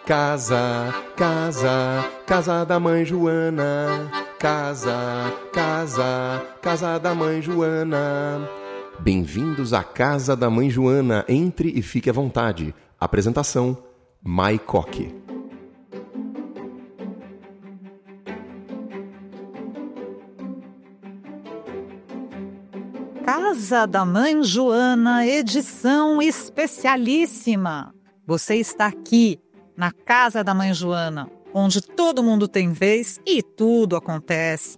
Casa, casa, casa da mãe Joana. Casa, casa, casa da mãe Joana. Bem-vindos à Casa da Mãe Joana. Entre e fique à vontade. Apresentação, Mai Coque. Casa da Mãe Joana, edição especialíssima. Você está aqui, na Casa da Mãe Joana, onde todo mundo tem vez e tudo acontece.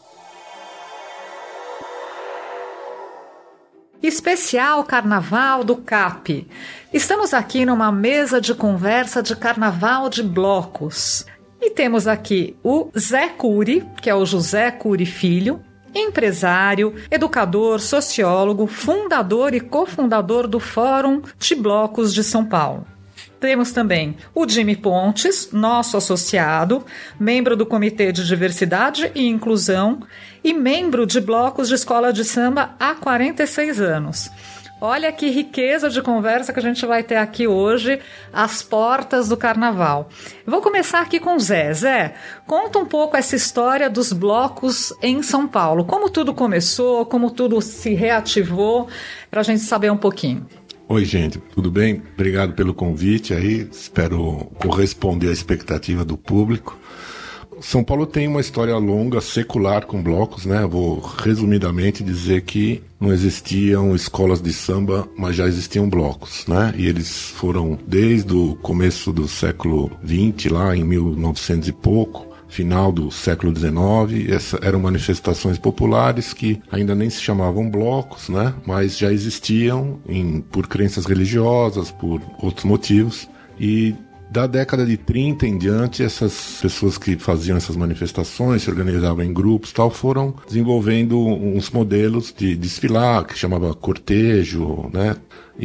Especial Carnaval do CAP. Estamos aqui numa mesa de conversa de carnaval de blocos. E temos aqui o Zé Cury, que é o José Cury Filho, empresário, educador, sociólogo, fundador e cofundador do Fórum de Blocos de São Paulo. Temos também o Jimmy Pontes, nosso associado, membro do Comitê de Diversidade e Inclusão e membro de blocos de escola de samba há 46 anos. Olha que riqueza de conversa que a gente vai ter aqui hoje, às portas do Carnaval. Vou começar aqui com o Zé. Zé, conta um pouco essa história dos blocos em São Paulo. Como tudo começou, como tudo se reativou, para a gente saber um pouquinho. Oi, gente, tudo bem? Obrigado pelo convite aí, espero corresponder à expectativa do público. São Paulo tem uma história longa, secular com blocos, né? Vou resumidamente dizer que não existiam escolas de samba, mas já existiam blocos, né? E eles foram desde o começo do século XX, lá em 1900 e pouco, final do século XIX, eram manifestações populares que ainda nem se chamavam blocos, né? Mas já existiam por crenças religiosas, por outros motivos. E da década de 30 em diante, essas pessoas que faziam essas manifestações, se organizavam em grupos e tal, foram desenvolvendo uns modelos de desfilar, que chamava cortejo, né?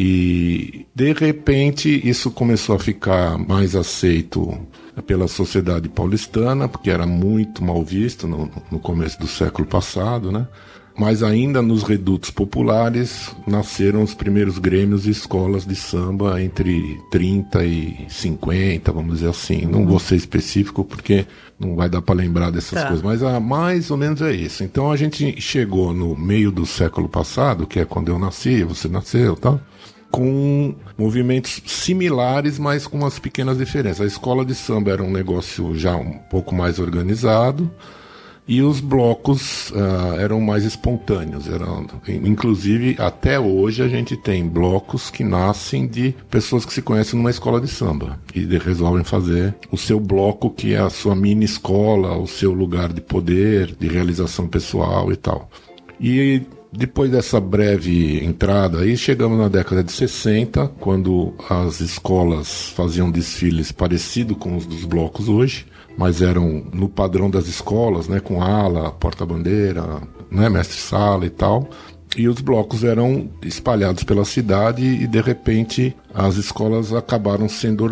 E, de repente, isso começou a ficar mais aceito pela sociedade paulistana, porque era muito mal visto no começo do século passado, né? Mas ainda nos redutos populares nasceram os primeiros grêmios e escolas de samba entre 30 e 50, vamos dizer assim. Não vou ser específico porque não vai dar para lembrar dessas coisas, mas mais ou menos é isso. Então a gente chegou no meio do século passado, que é quando eu nasci, você nasceu e tal, com movimentos similares, mas com umas pequenas diferenças. A escola de samba era um negócio já um pouco mais organizado, e os blocos eram mais espontâneos. Inclusive, até hoje a gente tem blocos que nascem de pessoas que se conhecem numa escola de samba e resolvem fazer o seu bloco, que é a sua mini escola, o seu lugar de poder, de realização pessoal e tal. E depois dessa breve entrada aí, chegamos na década de 60, quando as escolas faziam desfiles parecidos com os dos blocos hoje, mas eram no padrão das escolas, né, com ala, porta-bandeira, né, mestre-sala e tal. E os blocos eram espalhados pela cidade e, de repente, as escolas acabaram sendo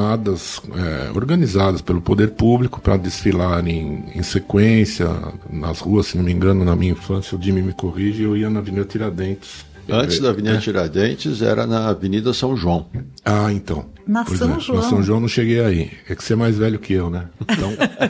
organizadas pelo poder público para desfilar em sequência nas ruas. Se não me engano, na minha infância, o Jimmy me corrige, eu ia na Avenida Tiradentes. Antes da Avenida Tiradentes, era na Avenida São João. Ah, então. Na São João. Na São João não cheguei aí. É que você é mais velho que eu, né? Então,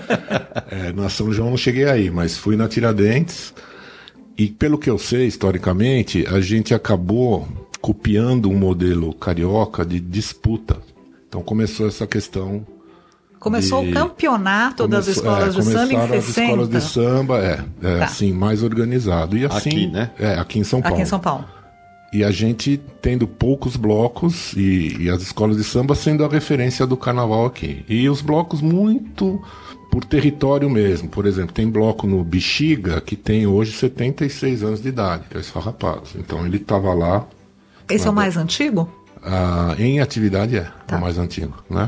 na São João não cheguei aí, mas fui na Tiradentes. E pelo que eu sei, historicamente, a gente acabou copiando um modelo carioca de disputa. Então começou essa questão. Começou o campeonato das escolas de samba em 60. Começaram as escolas de samba, assim, mais organizado. E assim, aqui, né? Aqui em São Paulo. Aqui em São Paulo. E a gente tendo poucos blocos e as escolas de samba sendo a referência do carnaval aqui. E os blocos muito por território mesmo. Por exemplo, tem bloco no Bexiga que tem hoje 76 anos de idade, que é o Esfarrapados. Então ele estava lá. Esse é o mais antigo? Em atividade é o mais antigo, né?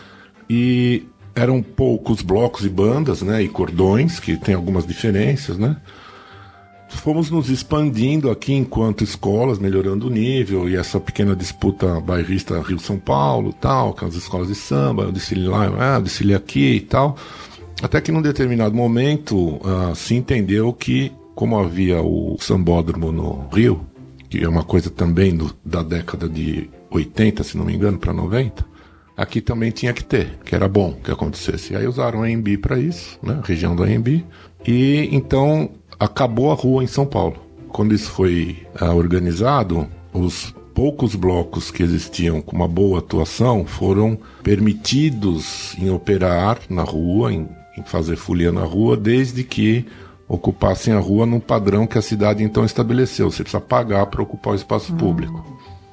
E eram poucos blocos e bandas, né? E cordões, que tem algumas diferenças, né? Fomos nos expandindo aqui enquanto escolas, melhorando o nível, e essa pequena disputa bairrista Rio-São Paulo, tal, com as escolas de samba, eu desfile lá, eu desfile aqui e tal. Até que num determinado momento se entendeu que, como havia o sambódromo no Rio, que é uma coisa também da década de 80, se não me engano, para 90, aqui também tinha que ter, que era bom que acontecesse. E aí usaram a AMB para isso, né, a região da AMB, e então acabou a rua em São Paulo. Quando isso foi organizado, os poucos blocos que existiam com uma boa atuação foram permitidos em operar na rua, em fazer folia na rua, desde que ocupassem a rua num padrão que a cidade então estabeleceu. Você precisa pagar para ocupar o espaço público.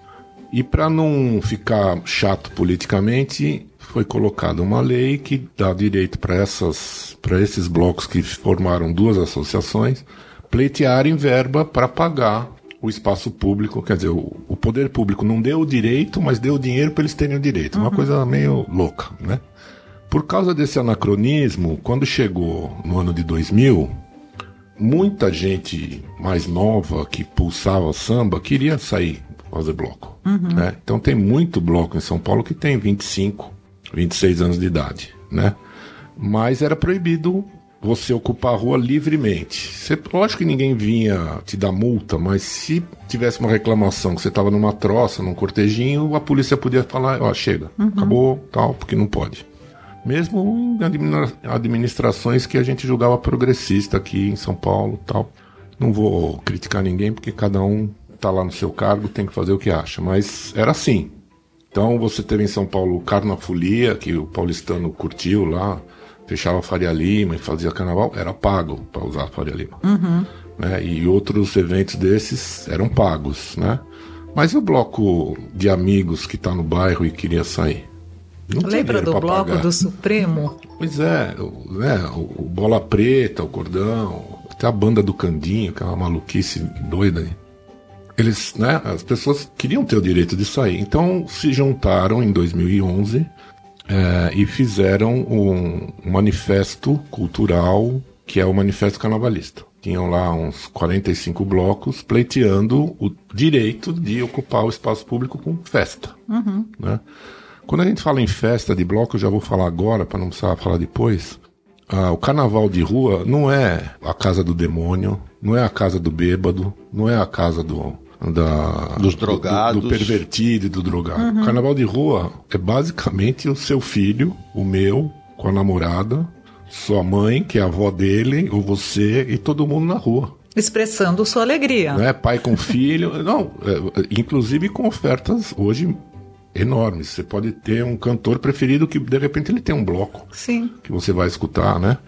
E para não ficar chato politicamente, foi colocada uma lei que dá direito para esses blocos que formaram duas associações pleitearem verba para pagar o espaço público. Quer dizer, o poder público não deu o direito, mas deu o dinheiro para eles terem o direito. Uma coisa meio louca, né? Por causa desse anacronismo, quando chegou no ano de 2000, muita gente mais nova que pulsava samba queria sair fazer bloco. Né? Então tem muito bloco em São Paulo que tem 25, 26 anos de idade, né? Mas era proibido você ocupar a rua livremente. Lógico que ninguém vinha te dar multa, mas se tivesse uma reclamação que você estava numa troça, num cortejinho, a polícia podia falar, ó, chega, acabou, tal, porque não pode. Mesmo em administrações que a gente julgava progressista aqui em São Paulo, tal. Não vou criticar ninguém, porque cada um está lá no seu cargo, tem que fazer o que acha, mas era assim. Então você teve em São Paulo o Carnafolia, que o paulistano curtiu lá, fechava a Faria Lima e fazia carnaval, era pago para usar a Faria Lima. Né? E outros eventos desses eram pagos, né? Mas e o bloco de amigos que está no bairro e queria sair? Lembra do bloco do Supremo? Pois é, né? O Bola Preta, o Cordão, até a banda do Candinho, que é uma maluquice doida aí. Eles, né, as pessoas queriam ter o direito de sair. Então se juntaram em 2011 e fizeram um manifesto cultural, que é o Manifesto Carnavalista. Tinham lá uns 45 blocos pleiteando o direito de ocupar o espaço público com festa. Né? Quando a gente fala em festa de bloco, eu já vou falar agora, para não precisar falar depois. O carnaval de rua não é a casa do demônio, não é a casa do bêbado, não é a casa dos drogados, do pervertido e do drogado. O carnaval de rua é basicamente o seu filho, o meu, com a namorada, sua mãe, que é a avó dele, ou você e todo mundo na rua. Expressando sua alegria. Não é pai com filho, não, inclusive com ofertas hoje enormes. Você pode ter um cantor preferido que de repente ele tem um bloco. Sim. Que você vai escutar, né?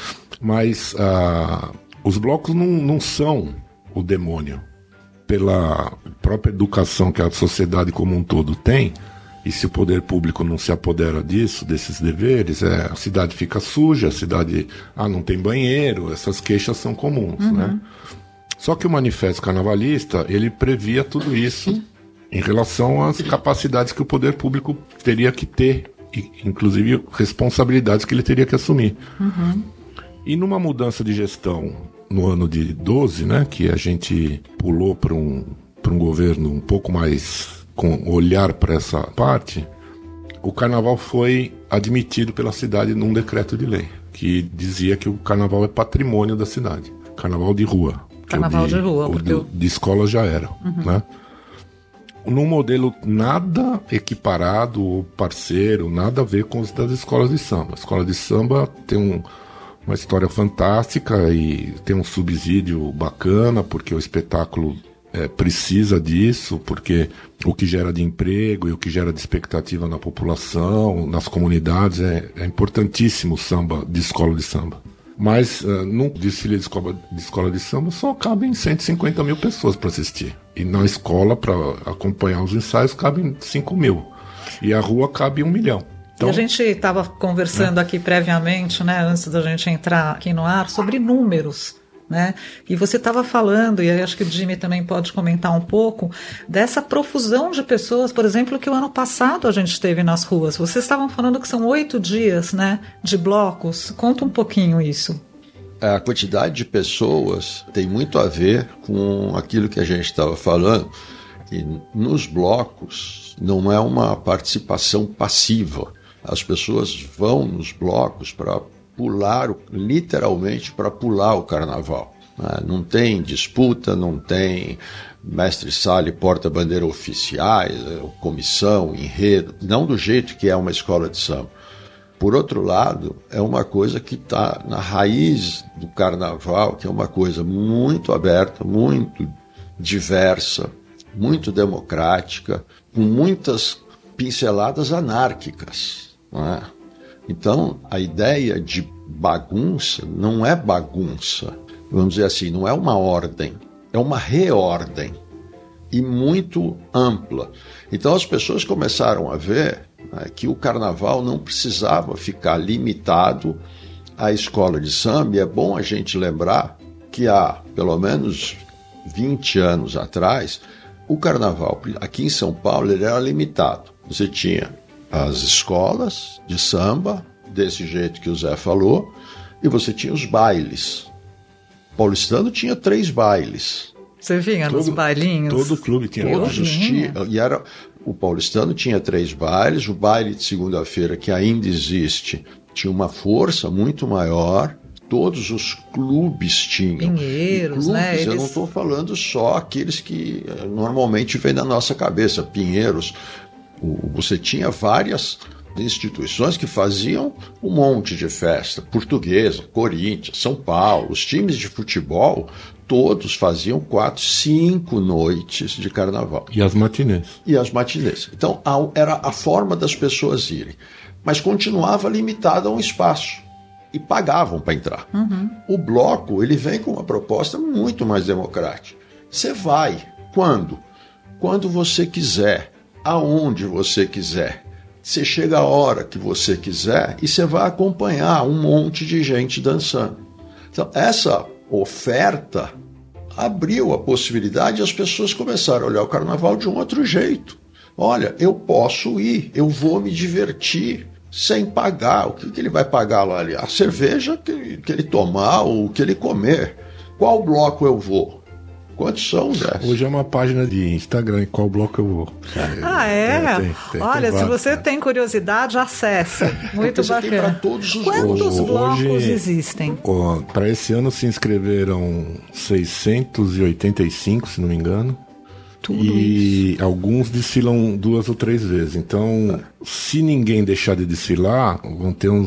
Mas os blocos não são o demônio. Pela própria educação que a sociedade como um todo tem, e se o poder público não se apodera disso, desses deveres, a cidade fica suja, a cidade não tem banheiro, essas queixas são comuns, né? Só que o Manifesto Carnavalista, ele previa tudo isso em relação às capacidades que o poder público teria que ter, e, inclusive responsabilidades que ele teria que assumir. E numa mudança de gestão no ano de 12, né, que a gente pulou para um governo um pouco mais com olhar para essa parte, o carnaval foi admitido pela cidade num decreto de lei, que dizia que o carnaval é patrimônio da cidade. Carnaval de rua. Carnaval de rua. De escola já era, né? Num modelo nada equiparado ou parceiro, nada a ver com os das escolas de samba. A escola de samba tem uma história fantástica e tem um subsídio bacana, porque o espetáculo precisa disso, porque o que gera de emprego e o que gera de expectativa na população, nas comunidades, é importantíssimo o samba de escola de samba. Mas num desfile de escola de samba só cabem 150 mil pessoas para assistir. E na escola, para acompanhar os ensaios, cabem 5 mil. E a rua cabe 1 milhão. Então, e a gente estava conversando aqui previamente, né, antes da gente entrar aqui no ar, sobre números. Né? E você estava falando, e acho que o Jimmy também pode comentar um pouco, dessa profusão de pessoas, por exemplo, que o ano passado a gente teve nas ruas. Vocês estavam falando que são 8 dias, né, de blocos. Conta um pouquinho isso. A quantidade de pessoas tem muito a ver com aquilo que a gente estava falando, que nos blocos não é uma participação passiva. As pessoas vão nos blocos para pular, literalmente para pular o carnaval. Não tem disputa, não tem mestre-sala e porta-bandeira oficiais, comissão, enredo, não do jeito que é uma escola de samba. Por outro lado, é uma coisa que está na raiz do carnaval, que é uma coisa muito aberta, muito diversa, muito democrática, com muitas pinceladas anárquicas. Não é? Então, a ideia de bagunça não é bagunça, vamos dizer assim, não é uma ordem, é uma reordem e muito ampla. Então, as pessoas começaram a ver, né, que o carnaval não precisava ficar limitado à escola de samba, e é bom a gente lembrar que há pelo menos 20 anos atrás, o carnaval aqui em São Paulo ele era limitado. Você tinha as escolas de samba, desse jeito que o Zé falou, e você tinha os bailes. O paulistano tinha 3 bailes. Você vinha nos bailinhos? Todo clube tinha. O paulistano tinha 3 bailes, o baile de segunda-feira, que ainda existe, tinha uma força muito maior. Todos os clubes tinham. Pinheiros, né? Eu não estou falando só aqueles que normalmente vêm na nossa cabeça, Pinheiros. Você tinha várias instituições que faziam um monte de festa. Portuguesa, Corinthians, São Paulo, os times de futebol, todos faziam 4, 5 noites de carnaval. E as matinês. Então, era a forma das pessoas irem. Mas continuava limitada a um espaço. E pagavam para entrar. Uhum. O bloco, ele vem com uma proposta muito mais democrática. Você vai. Quando? Quando você quiser. Aonde você quiser. Você chega a hora que você quiser e você vai acompanhar um monte de gente dançando. Então, essa oferta abriu a possibilidade e as pessoas começaram a olhar o carnaval de um outro jeito. Olha, eu posso ir, eu vou me divertir sem pagar. O que ele vai pagar lá ali? A cerveja que ele tomar ou o que ele comer. Qual bloco eu vou? Quantos são, Zé? Hoje é uma página de Instagram, em qual bloco eu vou. Tem. Olha, se você tem curiosidade, acesse. Muito bacana. Tem para todos os Quantos blocos existem? Para esse ano se inscreveram 685, se não me engano. E alguns desfilam 2 ou 3 vezes. Então, se ninguém deixar de desfilar, vão ter uns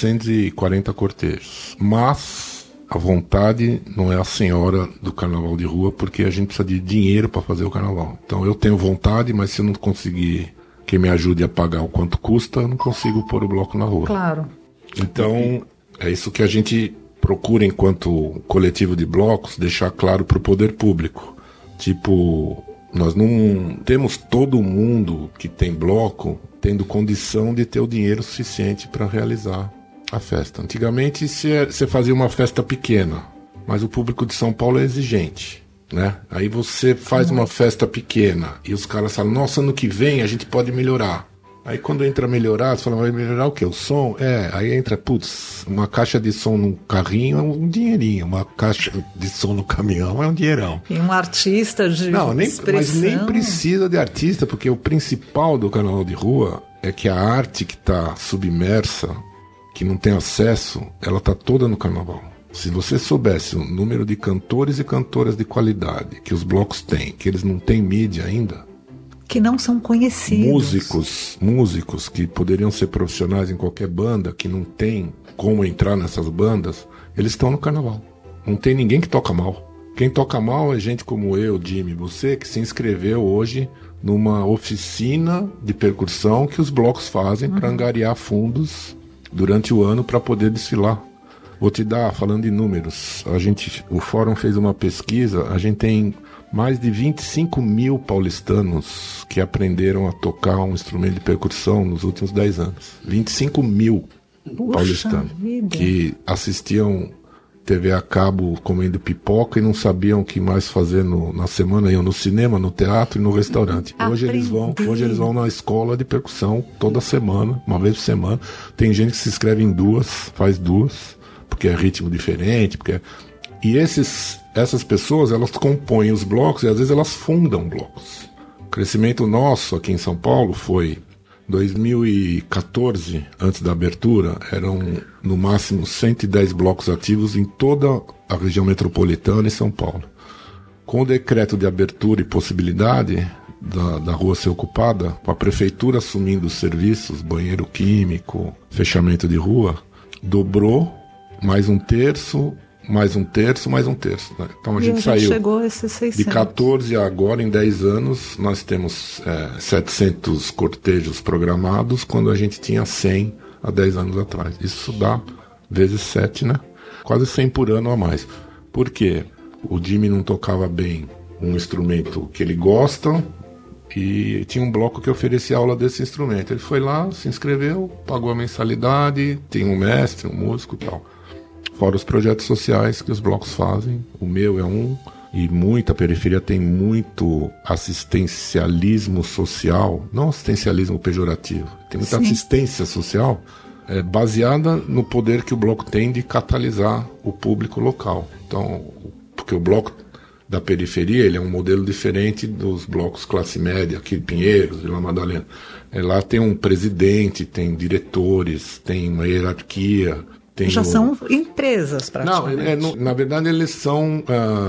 740 cortejos. Mas a vontade não é a senhora do carnaval de rua, porque a gente precisa de dinheiro para fazer o carnaval. Então, eu tenho vontade, mas se eu não conseguir que me ajude a pagar o quanto custa, eu não consigo pôr o bloco na rua. Claro. Então, é isso que a gente procura, enquanto coletivo de blocos, deixar claro para o poder público. Tipo, nós não temos todo mundo que tem bloco tendo condição de ter o dinheiro suficiente para realizar a festa. Antigamente você fazia uma festa pequena, mas o público de São Paulo é exigente, né? Aí você faz uma festa pequena e os caras falam, nossa, ano que vem a gente pode melhorar. Aí quando entra melhorar, você fala, vai melhorar o quê? O som? Aí entra, uma caixa de som no carrinho é um dinheirinho, uma caixa de som no caminhão é um dinheirão. E um artista de expressão. Mas nem precisa de artista, porque o principal do carnaval de rua é que a arte que está submersa, que não tem acesso, ela está toda no carnaval. Se você soubesse o número de cantores e cantoras de qualidade que os blocos têm, que eles não têm mídia ainda, que não são conhecidos. Músicos que poderiam ser profissionais em qualquer banda, que não tem como entrar nessas bandas, eles estão no carnaval. Não tem ninguém que toca mal. Quem toca mal é gente como eu, Jimmy, você, que se inscreveu hoje numa oficina de percussão que os blocos fazem para angariar fundos durante o ano para poder desfilar. Vou te dar, falando em números, o Fórum fez uma pesquisa, a gente tem mais de 25 mil paulistanos que aprenderam a tocar um instrumento de percussão nos últimos 10 anos. 25 mil paulistanos que assistiam TV a cabo comendo pipoca e não sabiam o que mais fazer na semana. Iam no cinema, no teatro e no restaurante. Hoje eles vão na escola de percussão toda semana, uma vez por semana. Tem gente que se inscreve em 2, faz 2, porque é ritmo diferente, E essas pessoas, elas compõem os blocos e às vezes elas fundam blocos. O crescimento nosso aqui em São Paulo foi 2014, antes da abertura, eram no máximo 110 blocos ativos em toda a região metropolitana e São Paulo. Com o decreto de abertura e possibilidade da rua ser ocupada, com a prefeitura assumindo os serviços, banheiro químico, fechamento de rua, dobrou mais um terço, mais um terço, mais um terço. Né? Então a gente saiu chegou a esses 600. De 14 a agora, em 10 anos, nós temos 700 cortejos programados, quando a gente tinha 100 há 10 anos atrás. Isso dá vezes 7, né? Quase 100 por ano a mais. Por quê? O Jimmy não tocava bem um instrumento que ele gosta e tinha um bloco que oferecia aula desse instrumento. Ele foi lá, se inscreveu, pagou a mensalidade, tem um mestre, um músico e tal. Fora os projetos sociais que os blocos fazem. O meu é um, e muita periferia tem muito assistencialismo social, não assistencialismo pejorativo, tem muita assistência social baseada no poder que o bloco tem de catalisar o público local. Então, porque o bloco da periferia, ele é um modelo diferente dos blocos classe média, aqui de Pinheiros, Vila Madalena. Lá tem um presidente, tem diretores, tem uma hierarquia. Já são empresas, praticamente. Não, na verdade eles são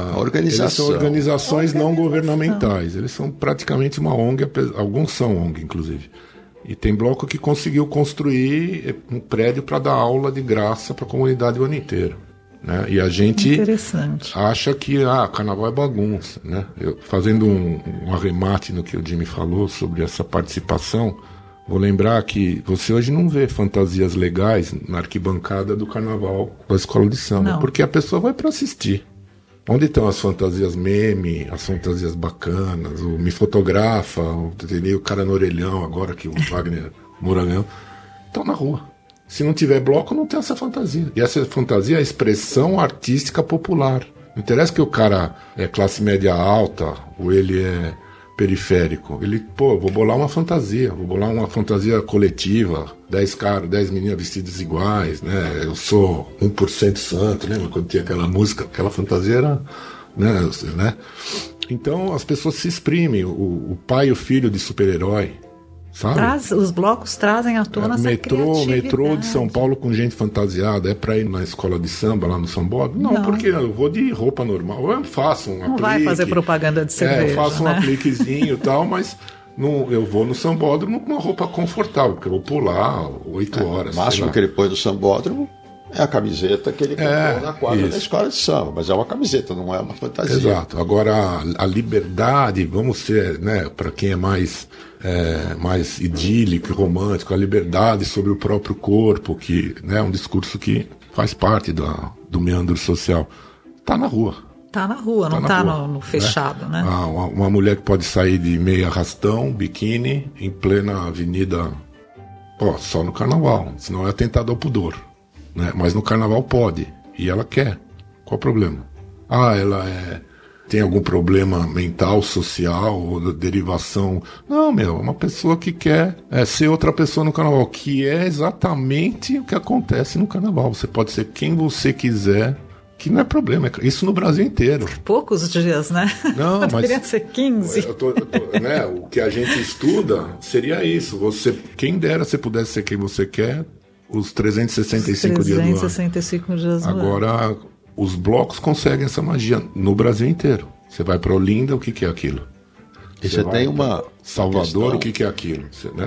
organizações não governamentais. Eles são praticamente uma ONG, alguns são ONG, inclusive. E tem bloco que conseguiu construir um prédio para dar aula de graça para a comunidade o ano inteiro. Né? E a gente acha que carnaval é bagunça. Né? Fazendo um arremate no que o Jimmy falou sobre essa participação, vou lembrar que você hoje não vê fantasias legais na arquibancada do carnaval da escola de samba, porque a pessoa vai para assistir. Onde estão as fantasias meme, as fantasias bacanas, o Me Fotografa, o cara no orelhão, agora que o Wagner Moura ganhou, estão na rua. Se não tiver bloco, não tem essa fantasia. E essa fantasia é a expressão artística popular. Não interessa que o cara é classe média alta ou ele é periférico. Ele, vou bolar uma fantasia coletiva, 10 meninas vestidas iguais, né? Eu sou 1% santo, lembra quando tinha aquela música, aquela fantasia era, né? Então as pessoas se exprimem, o pai e o filho de super-herói, sabe? Os blocos trazem à tona essa criatividade. Metrô de São Paulo com gente fantasiada, é pra ir na escola de samba lá no Sambódromo? Não, porque eu vou de roupa normal, eu faço um aplique. Não vai fazer propaganda de cerveja, eu faço um apliquezinho e tal, mas eu vou no Sambódromo com uma roupa confortável, porque eu vou pular 8 horas. O máximo que ele põe no Sambódromo é a camiseta que ele comprou na quadra da escola de samba, mas é uma camiseta, não é uma fantasia. Exato. Agora, a liberdade, vamos ser, né, para quem é mais idílico e romântico, a liberdade sobre o próprio corpo, que é um discurso que faz parte do meandro social, está na rua. Está na rua, não está no fechado, né? Uma mulher que pode sair de meia arrastão, biquíni, em plena avenida, só no carnaval, senão é atentado ao pudor. Né? Mas no carnaval pode, e ela quer. Qual o problema? Ela tem algum problema mental, social, ou derivação? Não, é uma pessoa que quer ser outra pessoa no carnaval, que é exatamente o que acontece no carnaval. Você pode ser quem você quiser, que não é problema. Isso no Brasil inteiro. Poucos dias, né? Não, mas deveria ser 15. Né? O que a gente estuda seria isso. Quem dera se pudesse ser quem você quer, os 365 dias do ano. 365 dias do ano. Agora, os blocos conseguem essa magia no Brasil inteiro. Você vai para Olinda, o que é aquilo? Você tem uma Salvador, o que é aquilo?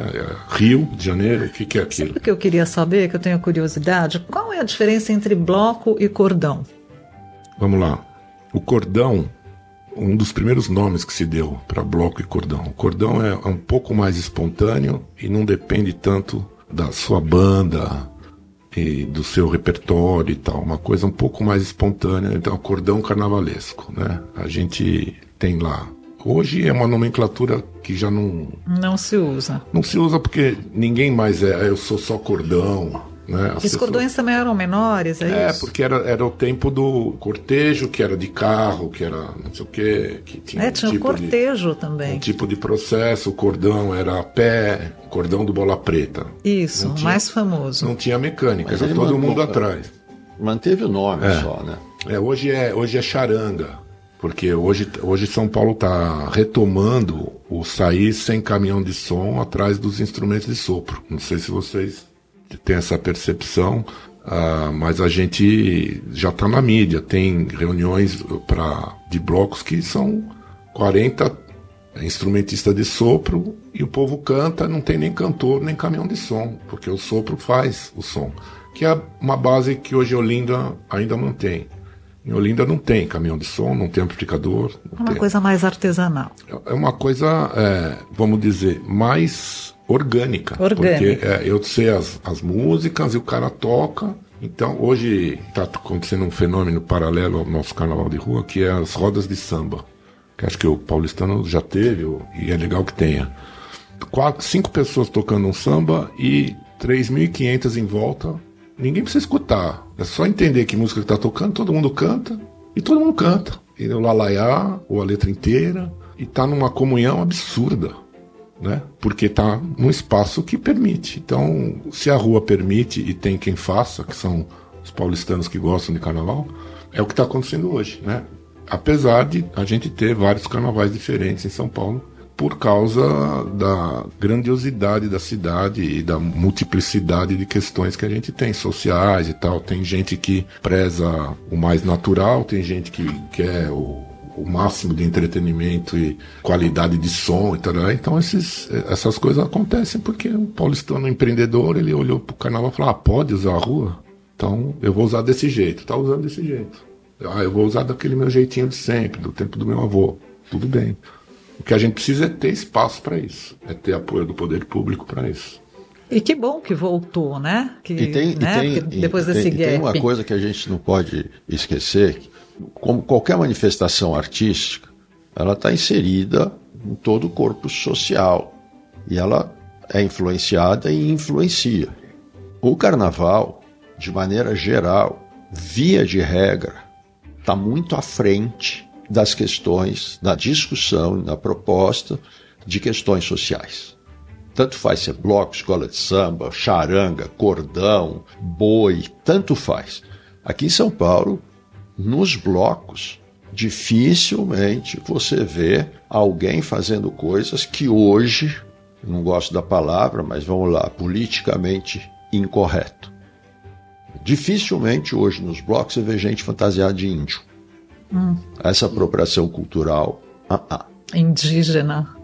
Rio de Janeiro, o que é aquilo? Sabe o que eu queria saber, que eu tenho curiosidade? Qual é a diferença entre bloco e cordão? Vamos lá. O cordão, um dos primeiros nomes que se deu para bloco e cordão. O cordão é um pouco mais espontâneo e não depende tanto da sua banda e do seu repertório e tal, uma coisa um pouco mais espontânea. Então, cordão carnavalesco, né? A gente tem lá. Hoje é uma nomenclatura que já não se usa. Não se usa porque ninguém mais eu sou só cordão, né? Os cordões também eram menores, é isso? Porque era o tempo do cortejo, que era de carro, que era não sei o quê, que tinha tinha o cortejo também. Um tipo de processo, o cordão era a pé, cordão do Bola Preta. Isso, mais famoso. Não tinha mecânica, era todo mundo atrás. Manteve o nome só, né? Hoje é charanga. Porque hoje São Paulo está retomando o sair sem caminhão de som atrás dos instrumentos de sopro. Não sei se vocês têm essa percepção, mas a gente já está na mídia. Tem reuniões de blocos que são 40 instrumentistas de sopro e o povo canta, não tem nem cantor, nem caminhão de som, porque o sopro faz o som. Que é uma base que hoje Olinda ainda mantém. Em Olinda não tem caminhão de som, não tem amplificador. É uma coisa mais artesanal. É uma coisa, vamos dizer, mais orgânica. Porque eu sei as músicas e o cara toca. Então, hoje está acontecendo um fenômeno paralelo ao nosso carnaval de rua, que é as rodas de samba. Que acho que o paulistano já teve, e é legal que tenha. 5 pessoas tocando um samba e 3.500 em volta. Ninguém precisa escutar. É só entender que música que está tocando, todo mundo canta. E todo mundo canta. E o lalaiá, ou a letra inteira. E está numa comunhão absurda. Né? Porque está num espaço que permite. Então, se a rua permite e tem quem faça, que são os paulistanos que gostam de carnaval, é o que está acontecendo hoje. Né? Apesar de a gente ter vários carnavais diferentes em São Paulo, por causa da grandiosidade da cidade e da multiplicidade de questões que a gente tem, sociais e tal. Tem gente que preza o mais natural, tem gente que quer o máximo de entretenimento e qualidade de som e tal. Então essas coisas acontecem porque o paulistano empreendedor, ele olhou pro carnaval e falou, pode usar a rua? Então eu vou usar desse jeito. Tá usando desse jeito. Eu vou usar daquele meu jeitinho de sempre, do tempo do meu avô. Tudo bem. O que a gente precisa é ter espaço para isso, é ter apoio do poder público para isso. E que bom que voltou, né? Depois desse gap. Tem uma coisa que a gente não pode esquecer, como qualquer manifestação artística, ela está inserida em todo o corpo social e ela é influenciada e influencia. O carnaval, de maneira geral, via de regra, está muito à frente das questões, da discussão, da proposta de questões sociais. Tanto faz ser bloco, escola de samba, charanga, cordão, boi, tanto faz. Aqui em São Paulo, nos blocos, dificilmente você vê alguém fazendo coisas que hoje, não gosto da palavra, mas vamos lá, politicamente incorreto. Dificilmente hoje nos blocos você vê gente fantasiada de índio. Essa apropriação cultural indígena.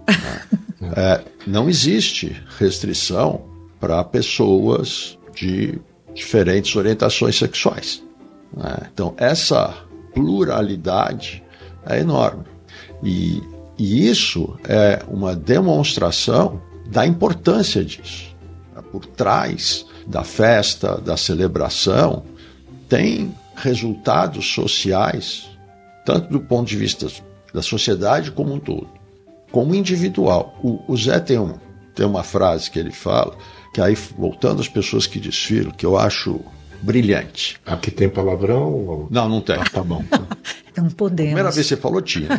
Não existe restrição para pessoas de diferentes orientações sexuais. Então, essa pluralidade é enorme. E isso é uma demonstração da importância disso. Por trás da festa, da celebração, tem resultados sociais, tanto do ponto de vista da sociedade como um todo, como individual. O Zé tem uma frase que ele fala, que aí, voltando às pessoas que desfilam, que eu acho brilhante. Aqui tem palavrão? Não tem. Tá bom. Então podemos. Primeira vez que você falou, tinha.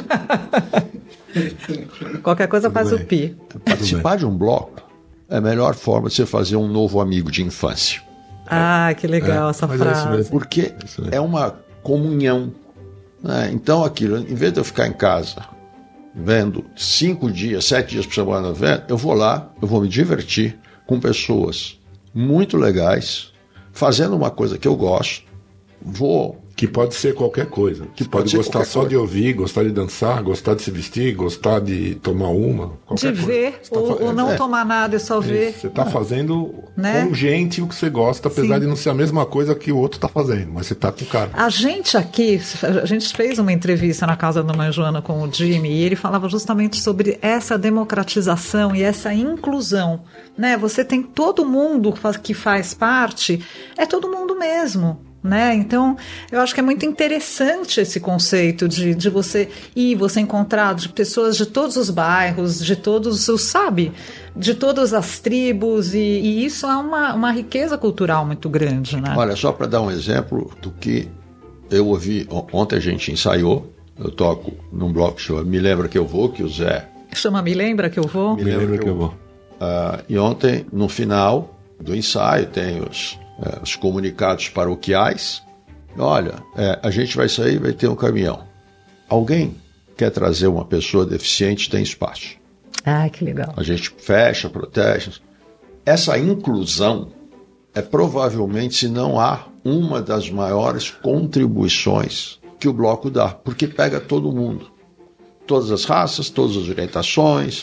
Qualquer coisa faz o pi. Participar de um bloco é a melhor forma de você fazer um novo amigo de infância. Que legal essa frase. Porque é uma comunhão. Então aquilo, em vez de eu ficar em casa vendo 5 dias, 7 dias por semana vendo, eu vou lá, eu vou me divertir com pessoas muito legais, fazendo uma coisa que eu gosto, que pode ser qualquer coisa. Que pode gostar só de ouvir, gostar de dançar, gostar de se vestir, gostar de tomar uma. De ver, ou não tomar nada e só ver. Você está fazendo com gente o que você gosta, apesar de não ser a mesma coisa que o outro está fazendo, mas você está com o cara. A gente fez uma entrevista na casa da mãe Joana com o Jimmy, e ele falava justamente sobre essa democratização e essa inclusão. Né? Você tem todo mundo que faz parte, é todo mundo mesmo. Né? Então, eu acho que é muito interessante esse conceito de você encontrar de pessoas de todos os bairros, de todos os, de todas as tribos, e isso é uma riqueza cultural muito grande, né? Olha, só para dar um exemplo do que eu ouvi, ontem a gente ensaiou, eu toco num bloco que chama Me Lembra Que Eu Vou, que o Zé... Chama Me Lembra Que Eu Vou? Me Lembra Que Eu Vou. E ontem, no final do ensaio, tem os comunicados paroquiais. Olha, a gente vai sair, vai ter um caminhão. alguém quer trazer uma pessoa deficiente, tem espaço. Ah, que legal. A gente fecha, protege. Essa inclusão é provavelmente, se não há, uma das maiores contribuições que o bloco dá, porque pega todo mundo. Todas as raças, todas as orientações.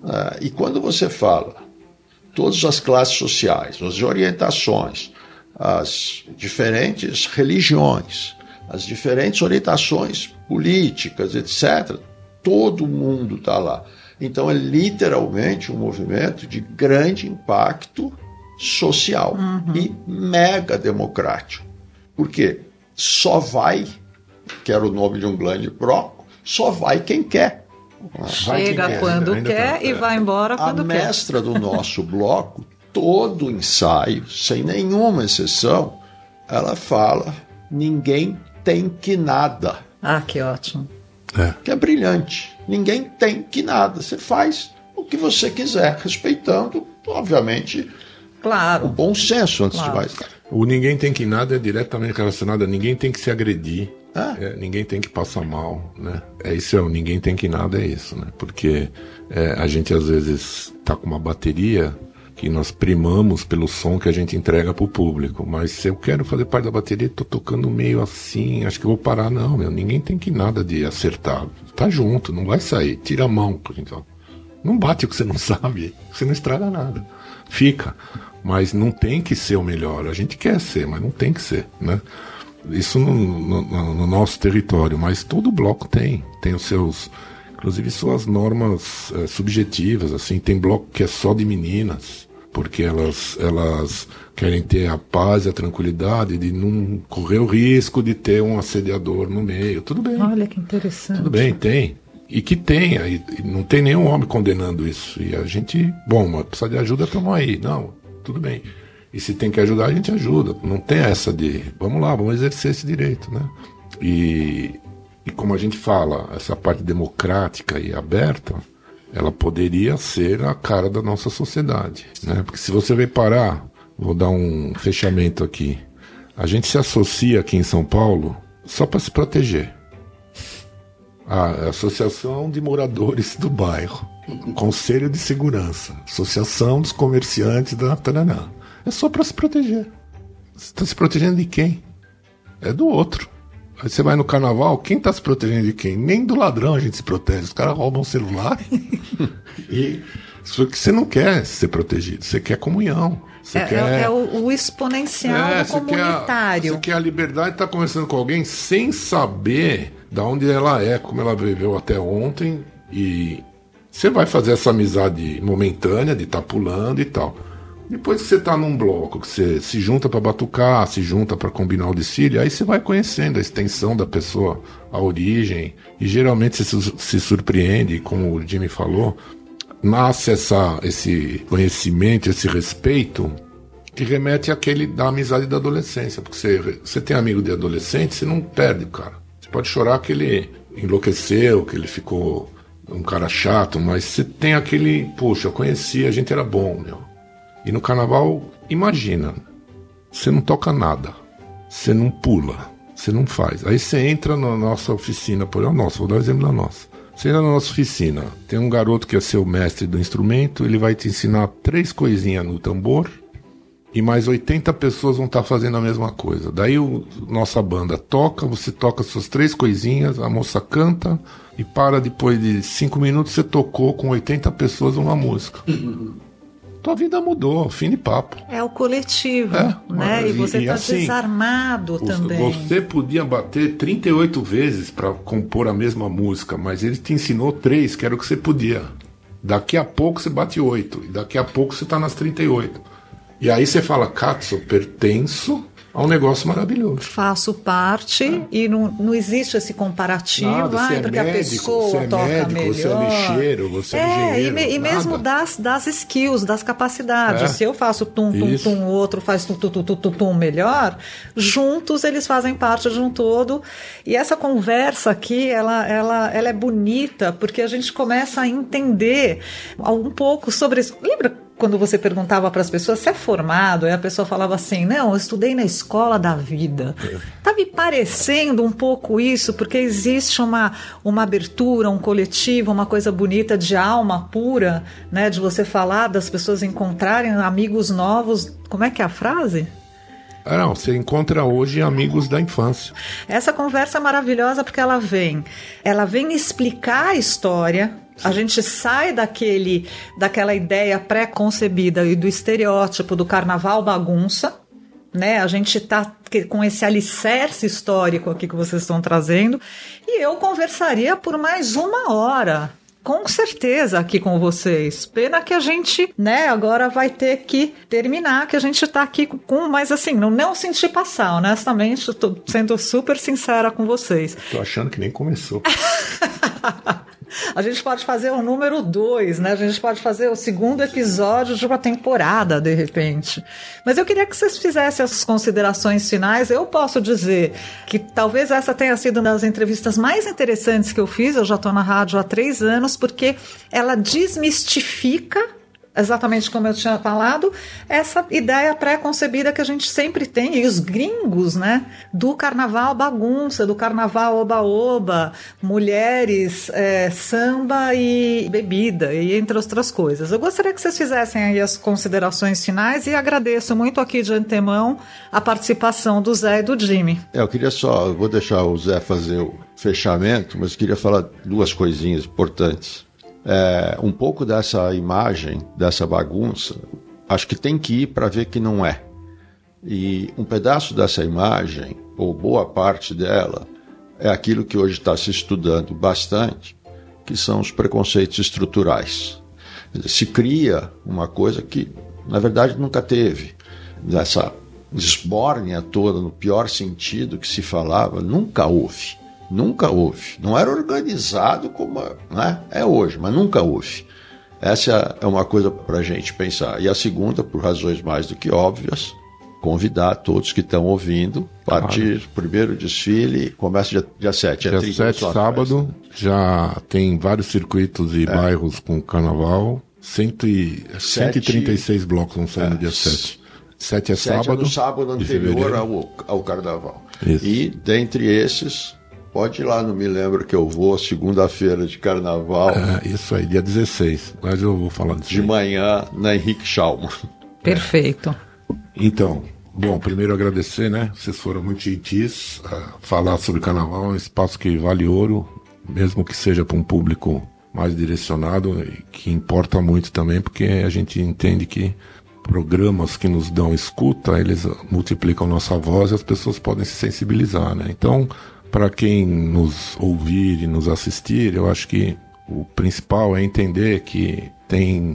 E quando você fala todas as classes sociais, as orientações, as diferentes religiões, as diferentes orientações políticas, etc., todo mundo está lá. Então é literalmente um movimento de grande impacto social e mega democrático. Porque só vai, que era o nome de um grande bloco, só vai quem quer. Chega quando quer e vai embora quando quer. A mestra do nosso bloco, todo ensaio, sem nenhuma exceção, ela fala: ninguém tem que nada. Ah, que ótimo. Que é brilhante. Ninguém tem que nada. Você faz o que você quiser, respeitando, obviamente, claro, o bom senso antes de mais. O ninguém tem que nada é diretamente relacionado a ninguém tem que se agredir. Ninguém tem que passar mal, né? Isso é o ninguém tem que nada, é isso, né? Porque a gente às vezes tá com uma bateria que nós primamos pelo som que a gente entrega pro público, mas se eu quero fazer parte da bateria, tô tocando meio assim, acho que eu vou parar. Não, ninguém tem que nada de acertar. Tá junto, não vai sair, tira a mão, então. Não bate o que você não sabe, você não estraga nada. Fica, mas não tem que ser o melhor. A gente quer ser, mas não tem que ser, né? Isso no nosso território, mas todo bloco tem os seus, inclusive suas normas subjetivas, assim. Tem bloco que é só de meninas, porque elas querem ter a paz e a tranquilidade de não correr o risco de ter um assediador no meio. Tudo bem. Olha que interessante. Tudo bem, tem. E que tenha, e não tem nenhum homem condenando isso. E a gente, mas precisa de ajuda, estamos aí. Não, tudo bem. E se tem que ajudar, a gente ajuda. Não tem essa de, vamos lá, vamos exercer esse direito, né? E como a gente fala, essa parte democrática e aberta, ela poderia ser a cara da nossa sociedade, né? Porque se você reparar, vou dar um fechamento aqui, a gente se associa aqui em São Paulo só para se proteger. A Associação de Moradores do Bairro, Conselho de Segurança, Associação dos Comerciantes da Taranã. É só para se proteger. Você está se protegendo de quem? É do outro. Aí você vai no carnaval, quem está se protegendo de quem? Nem do ladrão a gente se protege. Os caras roubam o celular. E só que você não quer ser protegido, você quer comunhão. É o exponencial do comunitário. Você quer a liberdade de estar conversando com alguém sem saber de onde ela é, como ela viveu até ontem. E você vai fazer essa amizade momentânea de estar pulando e tal. Depois que você está num bloco, que você se junta para batucar, se junta para combinar o desfile, aí você vai conhecendo a extensão da pessoa, a origem, e geralmente você se surpreende, como o Jimmy falou, nasce esse conhecimento, esse respeito, que remete àquele da amizade da adolescência, porque você tem amigo de adolescente, você não perde o cara. Você pode chorar que ele enlouqueceu, que ele ficou um cara chato, mas você tem aquele, poxa, eu conheci, a gente era bom, meu. E no carnaval, imagina, você não toca nada, você não pula, você não faz. Aí você entra na nossa oficina, vou dar o exemplo da nossa. Você entra na nossa oficina, tem um garoto que é seu mestre do instrumento, ele vai te ensinar 3 coisinhas no tambor e mais 80 pessoas vão estar fazendo a mesma coisa. Daí nossa banda toca, você toca suas 3 coisinhas, a moça canta e depois de 5 minutos você tocou com 80 pessoas uma música. Tua vida mudou, fim de papo. É o coletivo, né? E você está assim, desarmado também. Você podia bater 38 vezes para compor a mesma música, mas ele te ensinou 3, que era o que você podia. Daqui a pouco você bate 8, e daqui a pouco você está nas 38. E aí você fala, Katsu, pertenço a um negócio maravilhoso. Faço parte e não existe esse comparativo. Nada, porque a pessoa toca melhor. Você é lixeiro, você é engenheiro. E mesmo das skills, das capacidades. Se eu faço tum, o outro faz tum melhor, juntos eles fazem parte de um todo. E essa conversa aqui, ela é bonita, porque a gente começa a entender um pouco sobre isso. Lembra quando você perguntava para as pessoas, você é formado? Aí a pessoa falava assim, não, eu estudei na escola da vida. Tá me parecendo um pouco isso, porque existe uma abertura, um coletivo, uma coisa bonita de alma pura, né? De você falar, das pessoas encontrarem amigos novos. Como é que é a frase? Não, você encontra hoje amigos da infância. Essa conversa é maravilhosa porque ela vem explicar a história. A gente sai daquela ideia pré-concebida e do estereótipo do carnaval bagunça, né? A gente está com esse alicerce histórico aqui que vocês estão trazendo, e eu conversaria por mais 1 hora. Com certeza aqui com vocês. Pena que a gente, né, agora vai ter que terminar, que a gente tá aqui com... Mas assim, não senti passar, honestamente, eu tô sendo super sincera com vocês. Tô achando que nem começou. A gente pode fazer o número 2, né? A gente pode fazer o 2º episódio de uma temporada, de repente. Mas eu queria que vocês fizessem as considerações finais. Eu posso dizer que talvez essa tenha sido uma das entrevistas mais interessantes que eu fiz. Eu já estou na rádio há 3 anos, porque ela desmistifica, exatamente como eu tinha falado, essa ideia pré-concebida que a gente sempre tem, e os gringos, né, do carnaval bagunça, do carnaval oba-oba, mulheres, samba e bebida, e entre outras coisas. Eu gostaria que vocês fizessem aí as considerações finais, e agradeço muito aqui de antemão a participação do Zé e do Jimmy. Eu vou deixar o Zé fazer o fechamento, mas queria falar 2 coisinhas importantes. Um pouco dessa imagem, dessa bagunça, acho que tem que ir para ver que não é. E um pedaço dessa imagem, ou boa parte dela, é aquilo que hoje está se estudando bastante, que são os preconceitos estruturais. Se cria uma coisa que, na verdade, nunca teve. Dessa esbórnia toda, no pior sentido que se falava, nunca houve. Nunca houve. Não era organizado como, né, é hoje, mas nunca houve. Essa é uma coisa para a gente pensar. E a segunda, por razões mais do que óbvias, convidar todos que estão ouvindo, partir do primeiro desfile, começa dia 7. Dia 7, sábado, já tem vários circuitos e bairros com carnaval. 136 blocos vão sair no dia 7. 7 é sábado. É no sábado anterior ao carnaval. Isso. E, dentre esses... Pode ir lá, não me lembro que eu vou, segunda-feira de carnaval. Isso aí, dia 16. Mas eu vou falar disso. De manhã, na Henrique Schaumann. Perfeito. Então, bom, primeiro agradecer, né? Vocês foram muito gentis a falar sobre carnaval, um espaço que vale ouro, mesmo que seja para um público mais direcionado, e que importa muito também, porque a gente entende que programas que nos dão escuta, eles multiplicam nossa voz e as pessoas podem se sensibilizar, né? Então, para quem nos ouvir e nos assistir, eu acho que o principal é entender que tem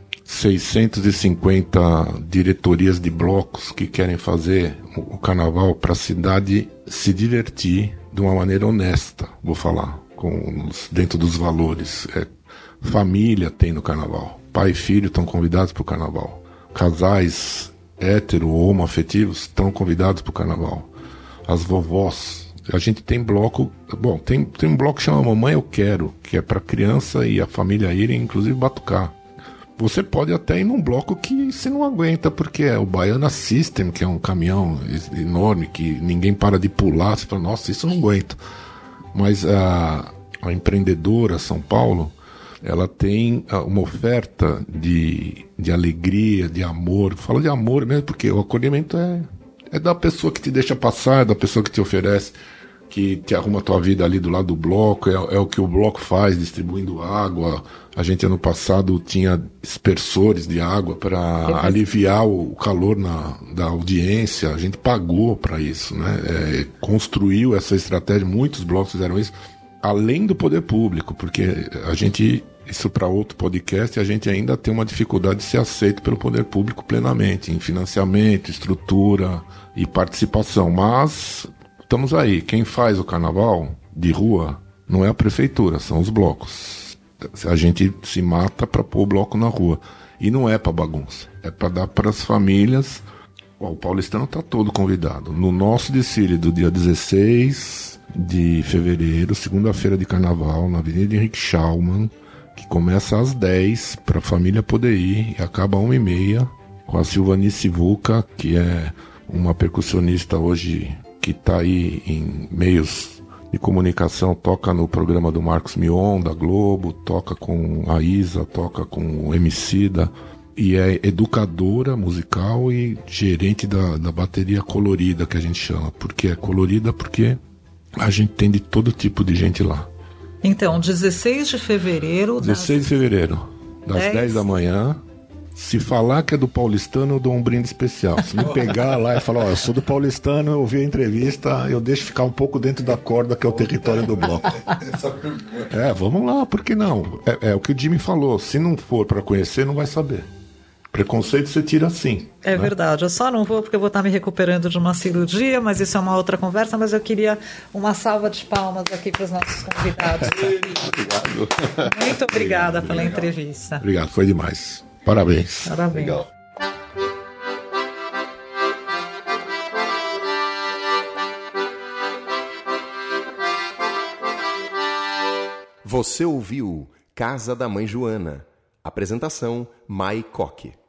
650 diretorias de blocos que querem fazer o carnaval para a cidade se divertir de uma maneira honesta, vou falar, dentro dos valores. Família tem no carnaval, pai e filho estão convidados para o carnaval, casais hétero ou homoafetivos estão convidados para o carnaval, as vovós. A gente tem bloco, bom, tem um bloco que chama Mamãe Eu Quero, que é para criança e a família irem, inclusive, batucar. Você pode até ir num bloco que você não aguenta, porque é o Baiana System, que é um caminhão enorme, que ninguém para de pular, você fala, nossa, isso eu não aguento. Mas a empreendedora São Paulo, ela tem uma oferta de alegria, de amor. Fala de amor mesmo, porque o acolhimento é da pessoa que te deixa passar, é da pessoa que te oferece, que te arruma a tua vida ali do lado do bloco, é o que o bloco faz, distribuindo água. A gente ano passado tinha dispersores de água para aliviar o calor da audiência, a gente pagou para isso, né? Construiu essa estratégia, muitos blocos fizeram isso, além do poder público, porque isso para outro podcast, a gente ainda tem uma dificuldade de ser aceito pelo poder público plenamente, em financiamento, estrutura e participação, mas estamos aí. Quem faz o carnaval de rua não é a prefeitura, são os blocos. A gente se mata para pôr o bloco na rua, e não é para bagunça, é para dar para as famílias. O paulistano está todo convidado. No nosso desfile do dia 16 de fevereiro, segunda-feira de carnaval, na Avenida Henrique Schaumann, que começa às 10 para a família poder ir e acaba às 1h30 com a Silvanice Vuca, que é uma percussionista hoje que está aí em meios de comunicação, toca no programa do Marcos Mion, da Globo, toca com a Isa, toca com o Emicida, e é educadora musical e gerente da bateria colorida, que a gente chama. Por que é colorida? Porque a gente tem de todo tipo de gente lá. Então, 16 de fevereiro... 16 de fevereiro, das 10 da manhã. Se falar que é do paulistano, eu dou um brinde especial. Se me pegar lá e falar, eu sou do paulistano, eu ouvi a entrevista, eu deixo ficar um pouco dentro da corda, que é o território do bloco. Vamos lá, por que não? É o que o Jimmy falou, se não for para conhecer, não vai saber. Preconceito você tira assim. É, né? Verdade, eu só não vou porque eu vou estar me recuperando de uma cirurgia, mas isso é uma outra conversa, mas eu queria uma salva de palmas aqui para os nossos convidados. Obrigado. Muito obrigada pela entrevista. Obrigado, foi demais. Parabéns. Parabéns. Legal. Você ouviu Casa da Mãe Joana. Apresentação: Mai Koch.